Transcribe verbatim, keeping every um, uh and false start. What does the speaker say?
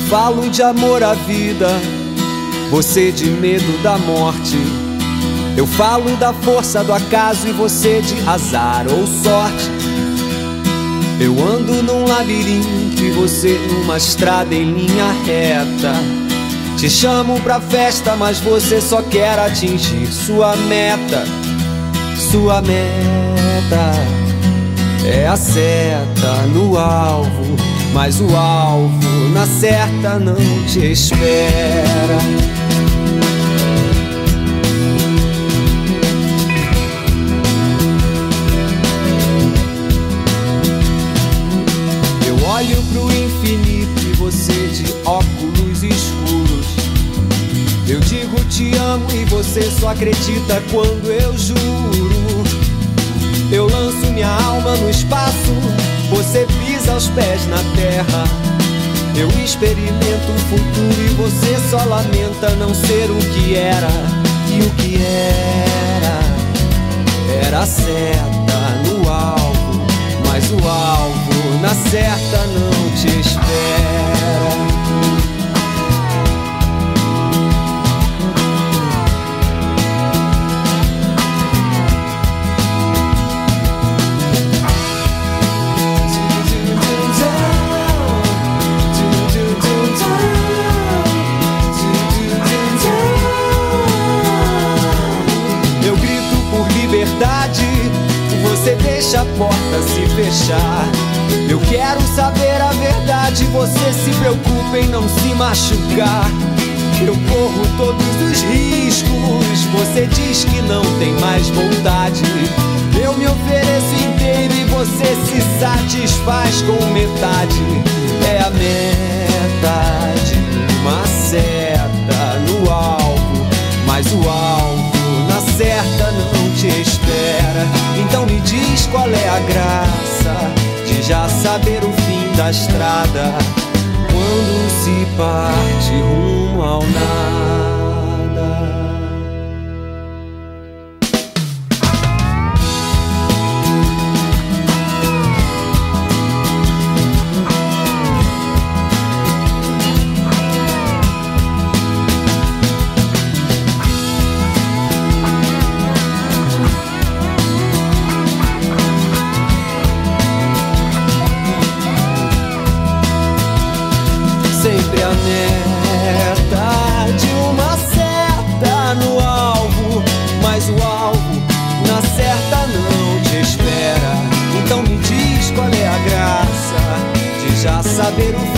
falo de amor à vida, você de medo da morte. Eu falo da força do acaso e você de azar ou sorte. Eu ando num labirinto e você numa estrada em linha reta. Te chamo pra festa, mas você só quer atingir sua meta. Sua meta é a seta no alvo, mas o alvo na certa não te espera. Eu olho pro infinito e você de óculos escuros. Eu digo te amo e você só acredita quando eu juro. Eu lanço minha alma no espaço, você pisa os pés na terra. Eu experimento o futuro e você só lamenta não ser o que era. E o que era, era a seta no alvo, mas o alvo na certa não te espera. Você deixa a porta se fechar. Eu quero saber a verdade, você se preocupa em não se machucar. Eu corro todos os riscos, você diz que não tem mais vontade. Eu me ofereço inteiro e você se satisfaz com metade. É a meta de uma seta no alvo, mas o alvo na certa não te espera. Então me diz qual é a graça de já saber o fim da estrada, quando se parte rumo ao nada. Sempre a meta de uma seta no alvo, mas o alvo na certa não te espera. Então me diz qual é a graça de já saber o